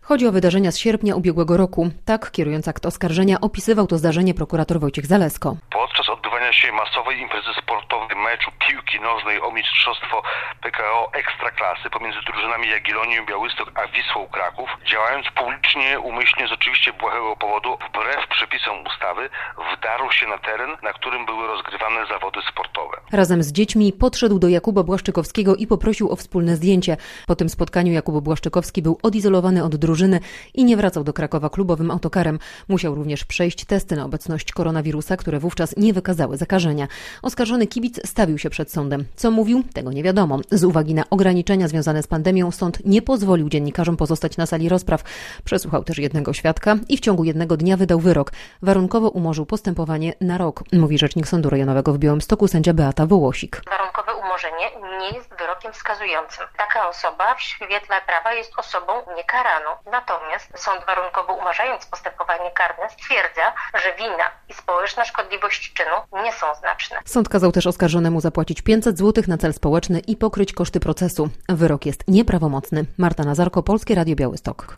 Chodzi o wydarzenia z sierpnia ubiegłego roku. Tak, kierując akt oskarżenia, opisywał to zdarzenie prokurator Wojciech Zalesko. Podczas odbywania się masowej imprezy sportowej meczu piłki nożnej o mistrzostwo PKO Ekstraklasy pomiędzy drużynami Jagiellonią Białystok a Wisłą Kraków, działając publicznie, umyślnie z oczywiście błahego powodu, wbrew przepisom ustawy, wdarł się na teren, na którym były rozgrywane zawody sportowe. Razem z dziećmi podszedł do Jakuba Błaszczykowskiego i poprosił o wspólne zdjęcie. Po tym spotkaniu Jakub Błaszczykowski był odizolowany od drużyny i nie wracał do Krakowa klubowym autokarem. Musiał również przejść testy na obecność koronawirusa, które wówczas nie wykazały zakażenia. Oskarżony kibic stawił się przed sądem. Co mówił? Tego nie wiadomo. Z uwagi na ograniczenia związane z pandemią sąd nie pozwolił dziennikarzom pozostać na sali rozpraw. Przesłuchał też jednego świadka i w ciągu jednego dnia wydał wyrok. Warunkowo umorzył postępowanie na rok, mówi rzecznik Sądu Rejonowego w Białymstoku sędzia Beata Wołosik. Warunkowe umorzenie nie jest wyrokiem skazującym. Taka osoba w świetle prawa jest osobą niekaraną. Natomiast sąd warunkowo umarzając postępowanie karne stwierdza, że wina i społeczna szkodliwość czynu nie są znaczne. Sąd kazał też oskarżonemu zapłacić 500 zł na cel społeczny i pokryć koszty procesu. Wyrok jest nieprawomocny. Marta Nazarko, Polskie Radio Białystok.